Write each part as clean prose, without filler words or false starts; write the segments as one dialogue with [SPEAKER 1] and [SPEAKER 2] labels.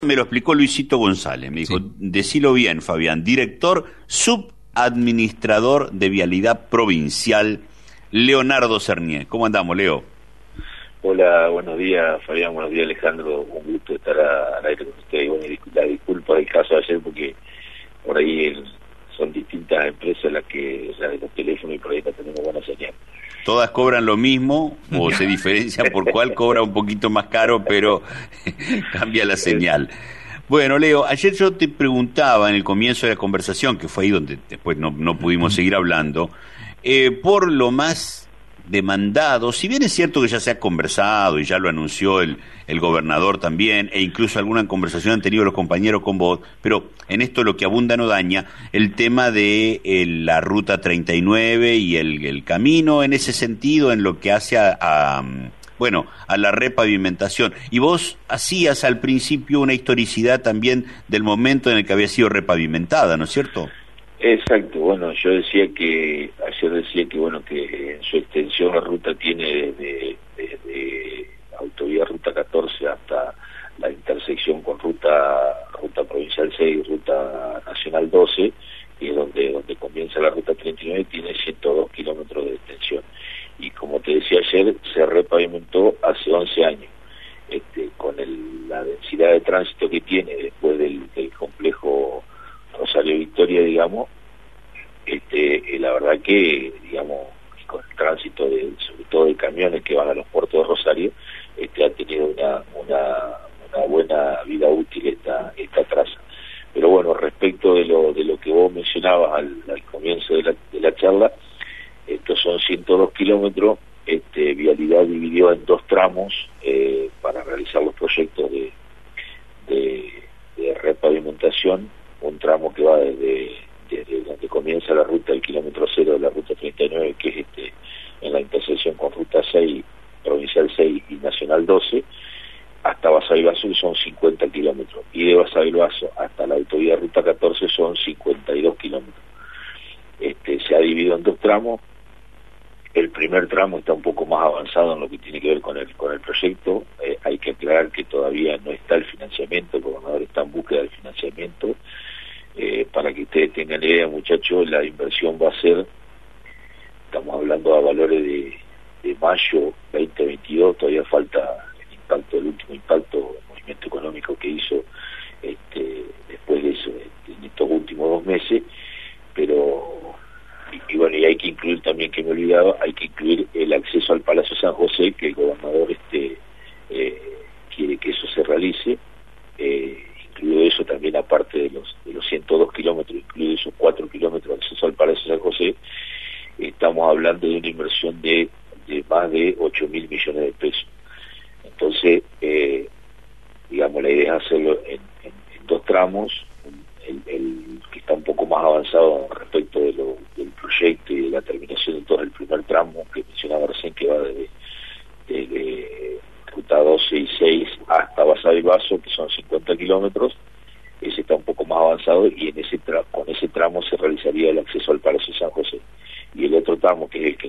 [SPEAKER 1] Me lo explicó Luisito González, me dijo,
[SPEAKER 2] Sí.
[SPEAKER 1] decilo bien, Fabián, director subadministrador de Vialidad Provincial, Leonardo Cernier. ¿Cómo andamos, Leo?
[SPEAKER 3] Hola, buenos días Fabián, buenos días Alejandro, un gusto estar al aire con ustedes. Bueno, y la disculpa del caso de ayer porque por ahí son distintas empresas las de los teléfonos y por ahí no tenemos buena señal.
[SPEAKER 1] Todas cobran lo mismo o se diferencian por cuál cobra un poquito más caro, pero cambia la señal. Bueno, Leo, ayer yo te preguntaba en el comienzo de la conversación, que fue ahí donde después no pudimos seguir hablando, por lo más demandado, si bien es cierto que ya se ha conversado y ya lo anunció el gobernador también, e incluso alguna conversación han tenido los compañeros con vos, pero en esto lo que abunda no daña, el tema de la Ruta 39 y el camino en ese sentido, en lo que hace bueno, a la repavimentación. Y vos hacías al principio una historicidad también del momento en el que había sido repavimentada, ¿no es cierto?
[SPEAKER 3] Exacto, bueno, ayer decía que bueno, que en su extensión la ruta tiene desde autovía Ruta 14 hasta la intersección con ruta Provincial 6 y Ruta Nacional 12, y es donde comienza la Ruta 39, tiene 102 kilómetros de extensión. Y como te decía ayer, se repavimentó hace 11 años. Con la densidad de tránsito que tiene después del complejo Rosario Victoria, digamos, la verdad que, digamos, con el tránsito sobre todo de camiones que van a los puertos de Rosario, ha tenido una buena vida útil esta traza. Pero bueno, respecto de lo que vos mencionabas al comienzo de la charla, estos son 102 kilómetros, Vialidad dividió en dos tramos para realizar los proyectos de repavimentación, un tramo que va desde donde comienza la ruta, el kilómetro cero de la Ruta 39, que es en la intersección con Ruta 6, Provincial 6 y Nacional 12, hasta Basavilbaso son 50 kilómetros, y de Basavilbaso hasta la autovía Ruta 14 son 52 kilómetros. Se ha dividido en dos tramos. El primer tramo está un poco más avanzado en lo que tiene que ver con el proyecto. Hay que aclarar que todavía no está el financiamiento, el gobernador está en búsqueda del financiamiento. Para que ustedes tengan idea, muchachos, la inversión va a ser, estamos hablando a valores de mayo 2022, todavía falta el último impacto, el movimiento económico que hizo después de eso, en estos últimos 2 meses, pero y bueno, y hay que incluir también, que me olvidaba, hay que incluir el acceso al Palacio San José, que el gobernador quiere que eso se realice, incluido eso también, aparte de los 102 kilómetros, incluido esos 4 kilómetros de acceso al Palacio San José. Estamos hablando de una inversión de más de 8.000 millones de pesos. Entonces, digamos, la idea es hacerlo en dos tramos, el que está un poco más avanzado respecto del proyecto y de la terminación de todo el primer tramo que mencionaba recién, que va desde Ruta 12 y 6 hasta Basavilbaso, que son 50 kilómetros. Ese está un poco más avanzado, y con ese tramo se realizaría el acceso al Palacio San José. Y el otro tramo, que es el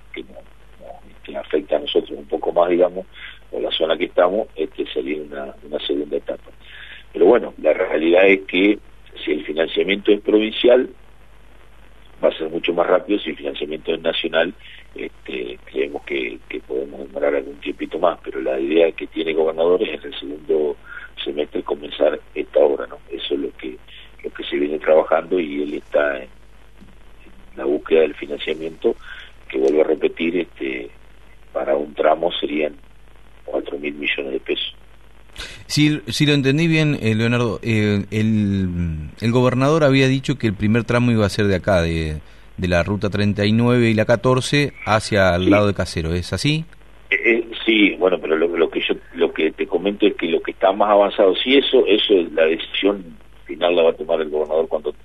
[SPEAKER 3] que afecta a nosotros un poco más, digamos, o la zona que estamos, sería una segunda etapa. Pero bueno, la realidad es que si el financiamiento es provincial, va a ser mucho más rápido. Si el financiamiento es nacional, creemos que podemos demorar algún tiempito más, pero la idea que tiene el gobernador es en el segundo semestre comenzar esta obra, ¿no? Eso es lo que se viene trabajando, y él está en la búsqueda del financiamiento, que vuelvo a repetir, para un tramo serían 4.000 millones de pesos.
[SPEAKER 2] Si lo entendí bien, Leonardo, el gobernador había dicho que el primer tramo iba a ser de acá, de la Ruta 39 y la 14 hacia el lado de Casero, ¿es así?
[SPEAKER 3] Sí, bueno, pero lo que te comento es que lo que está más avanzado, sí, eso la decisión final la va a tomar el gobernador cuando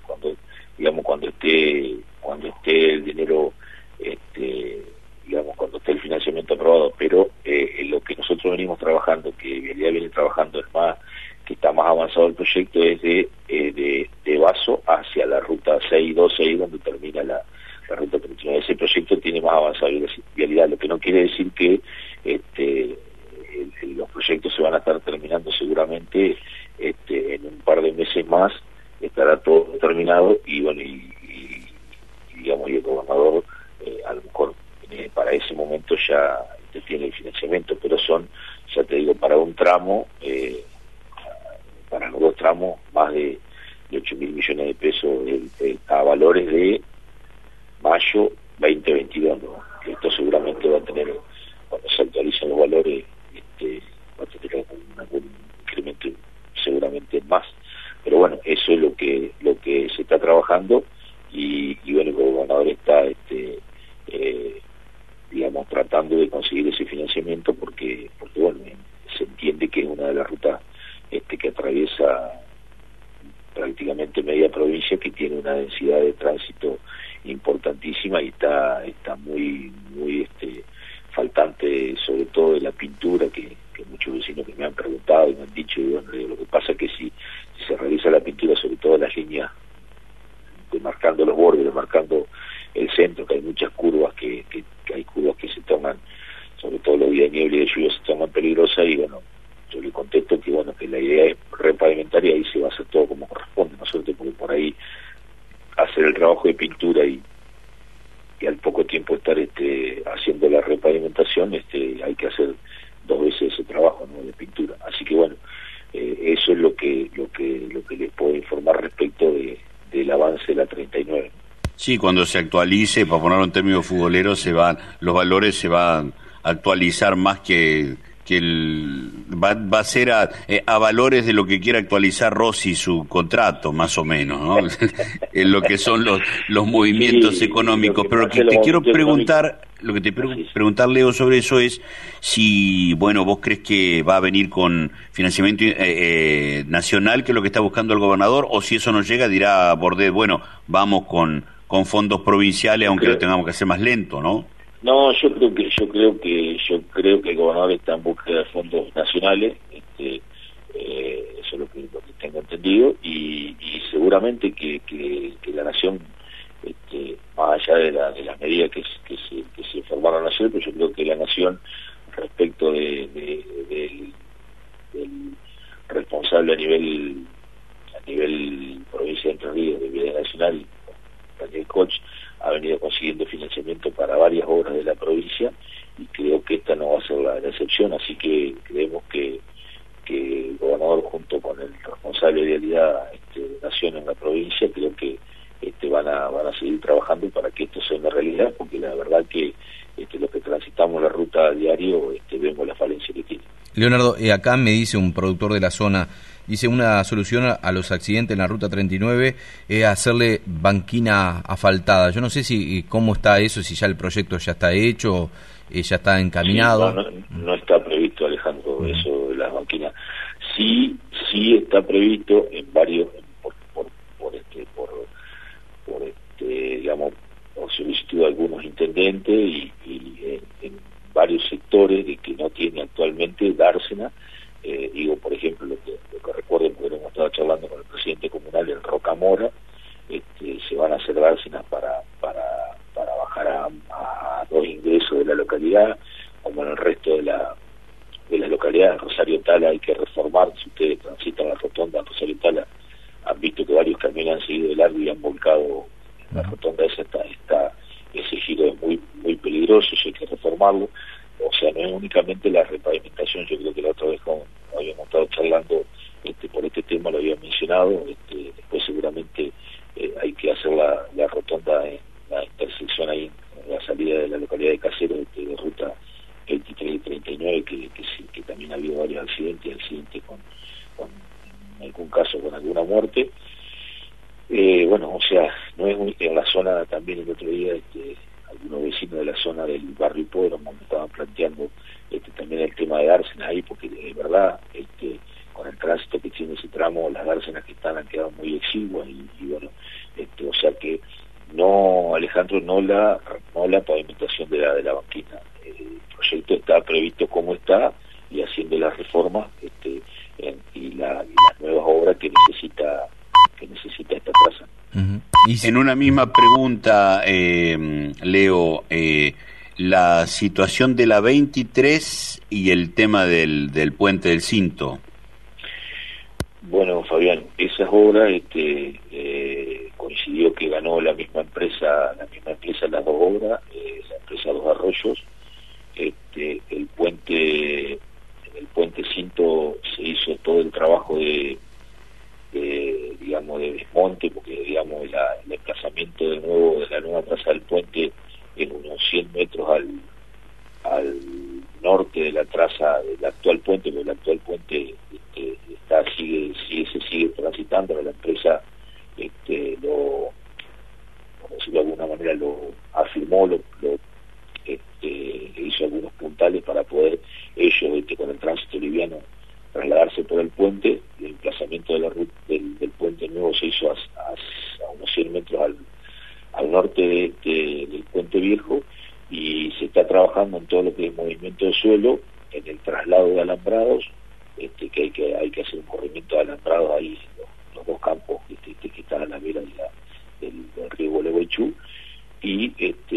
[SPEAKER 3] esté el dinero, digamos, cuando esté el financiamiento aprobado. Pero lo que nosotros venimos trabajando, que Vialidad viene trabajando, es más, que está más avanzado el proyecto, es de Baso hacia la Ruta 6 y 12, ahí donde termina la Ruta 39. Ese proyecto tiene más avanzado Vialidad, lo que no quiere decir que los proyectos se van a estar terminando seguramente en un par de meses más estará todo terminado y bueno, digamos, y el gobernador a lo mejor para ese momento ya tiene el financiamiento, pero son, ya te digo, para un tramo, para los dos tramos, más de 8.000 millones de pesos a valores de mayo 2022, ¿no? Esto seguramente va a tener, cuando se actualicen los valores, va a tener algún incremento seguramente más, pero bueno, eso es lo que se está trabajando y bueno, el gobernador está digamos, tratando de conseguir ese financiamiento porque bueno, se entiende que es una de las rutas que atraviesa prácticamente media provincia, que tiene una densidad de tránsito importantísima y está muy faltante, sobre todo de la pintura, que muchos vecinos que me han preguntado y me han dicho, y bueno, lo que pasa es que si se realiza la pintura, sobre todo las líneas demarcando los bordes, demarcando el centro, que hay muchas curvas que hay curvas que se toman, sobre todo los días de niebla y de lluvia, se toman peligrosas, y bueno, yo le contesto que bueno, que la idea es repavimentar y ahí se va a hacer todo como corresponde, ¿no es cierto? Porque por ahí hacer el trabajo de pintura y al poco tiempo estar haciendo la repavimentación, hay que hacer 2 veces ese trabajo, ¿no?, de pintura. Así que bueno, eso es lo que les puedo informar respecto del avance de la 39.
[SPEAKER 1] Sí, cuando se actualice, para ponerlo en términos futboleros, los valores se van a actualizar más que va a ser a valores de lo que quiera actualizar Rossi su contrato, más o menos, ¿no? En lo que son los movimientos económicos. Pero lo que te quiero preguntar, Leo, sobre eso es si, bueno, vos crees que va a venir con financiamiento nacional, que es lo que está buscando el gobernador, o si eso no llega, dirá Bordet, bueno, vamos con fondos provinciales, aunque lo tengamos que hacer más lento, ¿no?
[SPEAKER 3] No, yo creo que el gobernador está en búsqueda de fondos nacionales, eso es lo que tengo entendido, y seguramente que la nación, más allá de las medidas que se formaron ayer, pero yo creo que la nación, respecto del responsable a nivel provincia de Entre Ríos de Vialidad Nacional, Daniel Koch, ha venido consiguiendo financiamiento para varias obras de la provincia y creo que esta no va a ser la excepción, así que creemos que el gobernador, junto con el responsable de vialidad de Nación en la provincia, creo que van a seguir trabajando para que esto sea una realidad, porque la verdad que los que transitamos la ruta a diario vemos la falencia que tiene.
[SPEAKER 2] Leonardo, acá me dice un productor de la zona, dice, una solución a los accidentes en la ruta 39 es hacerle banquina asfaltada. Yo no sé si cómo está eso, si ya el proyecto ya está hecho, ya está encaminado.
[SPEAKER 3] Sí, no está previsto, Alejandro, eso de las banquinas. Sí está previsto en varios, digamos, por solicitud de algunos intendentes y en varios sectores de que no tiene actualmente dársena. Digo, por ejemplo, lo que recuerden, porque hemos estado charlando con el presidente comunal en Rocamora, se van a hacer dársenas para bajar a 2 ingresos de la localidad, como en el resto de las localidades. Rosario Tala hay que reformar. Si ustedes transitan la rotonda en Rosario Tala, han visto que varios camiones han seguido de largo y han volcado. La rotonda esa ese giro es muy muy peligroso, eso hay que reformarlo. O sea, no es únicamente la repavimentación. Yo creo que la otra vez habíamos estado charlando por este tema, lo había mencionado. Después seguramente hay que hacer la rotonda en la intersección ahí, en la salida de la localidad de Caseros, de ruta 23 y 39, que también ha habido varios accidentes con en algún caso con alguna muerte. Bueno, o sea, no es en la zona, también el otro día algunos vecinos de la zona del barrio Hipódromo me estaban planteando también el tema de dársenas ahí, porque de verdad con el tránsito que tiene ese tramo, las dársenas que han quedado muy exiguas y bueno, o sea que no, Alejandro, no la pavimentación de la banquina. El proyecto está previsto como está y haciendo las reformas y las nuevas obras que necesita esta plaza.
[SPEAKER 1] Uh-huh. Y en una misma pregunta, Leo, la situación de la 23 y el tema del puente del Cinto.
[SPEAKER 3] Fabián, esas obras coincidió que ganó la misma empresa las dos obras, la empresa Dos Arroyos. El puente, en el puente Cinto se hizo todo el trabajo de desmonte, porque digamos el emplazamiento de nuevo de la nueva traza del puente en unos 100 metros al norte de la traza del actual puente, porque el actual puente se sigue transitando. La empresa por decirlo de alguna manera, lo afirmó, hizo algunos puntales para poder ellos, con el tránsito liviano, trasladarse por el puente. El emplazamiento de la ruta del puente nuevo se hizo a unos 100 metros al norte del puente viejo, y se está trabajando en todo lo que es movimiento de suelo, en el traslado de alambrados, que hay que hacer un corrimiento de alambrados ahí en los dos campos que están a la vera del río Gualeguaychú, y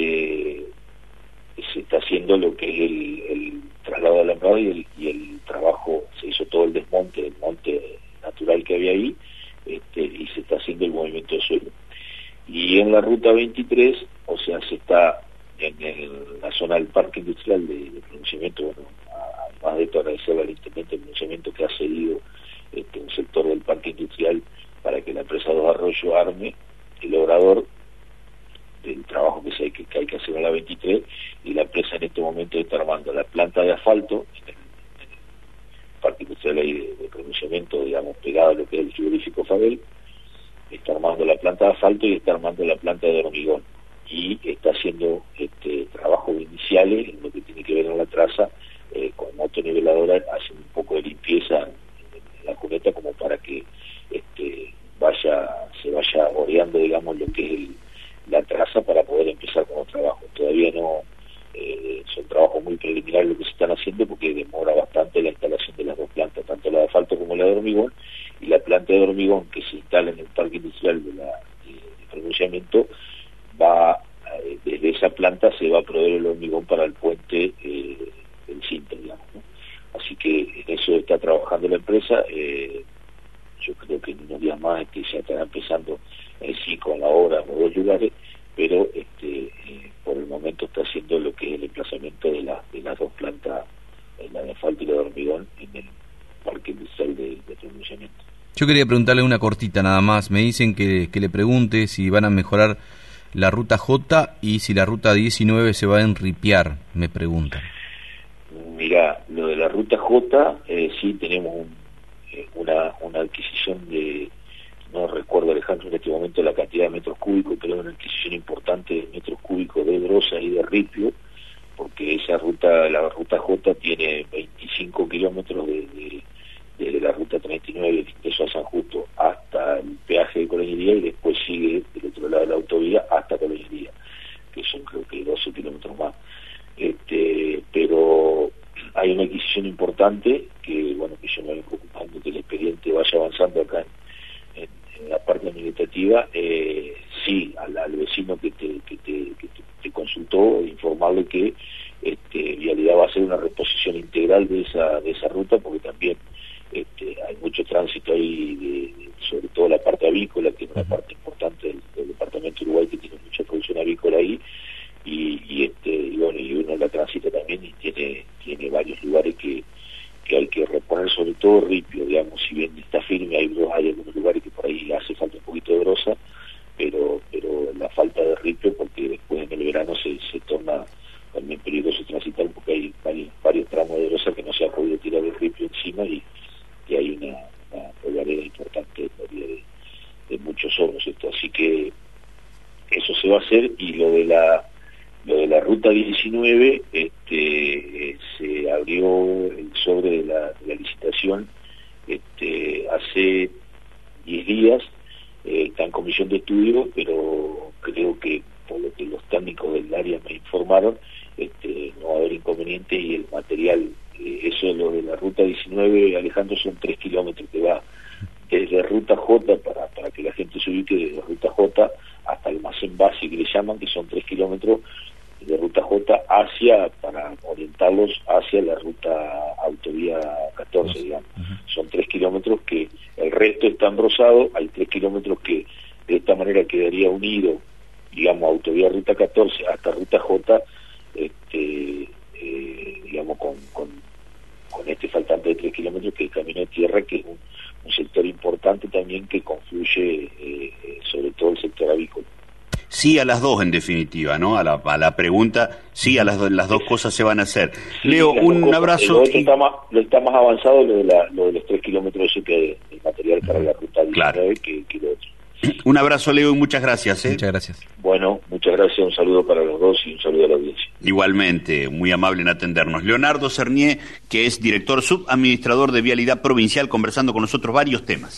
[SPEAKER 3] se está haciendo lo que es el traslado de alambrado y el trabajo. Se hizo todo el desmonte del monte natural que había ahí, y se está haciendo el movimiento de suelo. Y en la ruta 23, o sea, se está en la zona del parque industrial de pronunciamiento. Bueno, además de esto, agradecerle al intendente el pronunciamiento que ha cedido un sector del parque industrial para que la empresa Dos Arroyos arme el obrador del trabajo que hay que hacer en la 23, y la empresa en este momento está armando la planta de asfalto en el parque industrial ahí de pronunciamiento, digamos, pegado a lo que es el frigorífico Fabel. Está armando la planta de asfalto y está armando la planta de hormigón, y está haciendo trabajos iniciales en lo que tiene que ver con la traza, con motoniveladora, haciendo un poco de limpieza en la cuneta, como para que se vaya oreando, digamos, lo que es la traza, para poder empezar con los trabajos. Todavía no, son trabajos muy preliminares lo que se están haciendo, porque demora bastante la instalación de las dos plantas, tanto la de asfalto como la de hormigón. Y la planta de hormigón que se instala en el parque industrial de pronunciamiento desde esa planta se va a proveer el hormigón para el puente del Cinto, digamos, ¿no? Así que en eso está trabajando la empresa. Yo creo que en unos días más ya estará empezando sí con la obra en los dos lugares, pero por el momento está haciendo lo que es el emplazamiento de las dos plantas, la de asfalto y la de hormigón, en el parque industrial de pronunciamiento.
[SPEAKER 2] Yo quería preguntarle una cortita nada más. Me dicen que le pregunte si van a mejorar la ruta J y si la ruta 19 se va a enripiar, me preguntan.
[SPEAKER 3] Mira, lo de la ruta J, sí tenemos una adquisición de, no recuerdo, Alejandro, en este momento la cantidad de metros cúbicos, pero es una adquisición importante de metros cúbicos de brosa y de ripio, porque esa ruta, la ruta J, tiene 25 kilómetros desde la ruta 39, eso a San Justo, hasta el peaje de Colegiría, y después sigue del otro lado de la autovía hasta Colegiría, que son creo que 12 kilómetros más. Pero hay una adquisición importante que, bueno, que yo me voy preocupando que el expediente vaya avanzando acá en la parte administrativa. Sí, al vecino que te consultó, informarle que Vialidad va a hacer una reposición integral de esa ruta, porque también hay mucho tránsito ahí, sobre todo la parte avícola, que es una parte importante del departamento de Uruguay, que tiene mucha producción avícola ahí, y bueno, y uno la transita también, y tiene varios lugares que hay que reponer, sobre todo ripio, digamos. Si bien está firme, hay algunos lugares que por ahí hace falta un poquito de brosa, pero la falta de ripio, porque después en el verano se torna también peligroso transitar, porque hay varios tramos de brosa que no se ha podido tirar el ripio encima, y hay una polvareda importante de muchos hornos, así que eso se va a hacer. Y lo de la ruta 19, se abrió el sobre de la licitación hace 10 días, está en comisión de estudio, pero creo que por lo que los técnicos del área me informaron, no va a haber inconveniente, y el material, eso es lo de la ruta 19, Alejandro, son 3 kilómetros que va desde ruta J, para que la gente se ubique, desde ruta J hasta el almacén base, que le llaman, que son 3 kilómetros de ruta J para orientarlos hacia la ruta autovía 14, digamos. Son 3 kilómetros que el resto está engrosado, hay 3 kilómetros que de esta manera quedaría unido, digamos, autovía Ruta 14 hasta Ruta J, digamos, con este faltante de 3 kilómetros, que es el camino de tierra, que es un sector importante también que confluye sobre todo el sector avícola.
[SPEAKER 1] Sí a las dos, en definitiva, ¿no? A la pregunta, sí a las dos cosas se van a hacer. Sí, Leo, un abrazo.
[SPEAKER 3] Lo está más avanzado lo de los 3 kilómetros que el material para la Ruta 19, claro, que lo otro.
[SPEAKER 1] Un abrazo, Leo, y muchas gracias.
[SPEAKER 2] Muchas gracias.
[SPEAKER 3] Bueno, muchas gracias, un saludo para los dos y un saludo a la audiencia.
[SPEAKER 1] Igualmente, muy amable en atendernos. Leonardo Cernier, que es director subadministrador de Vialidad Provincial, conversando con nosotros varios temas.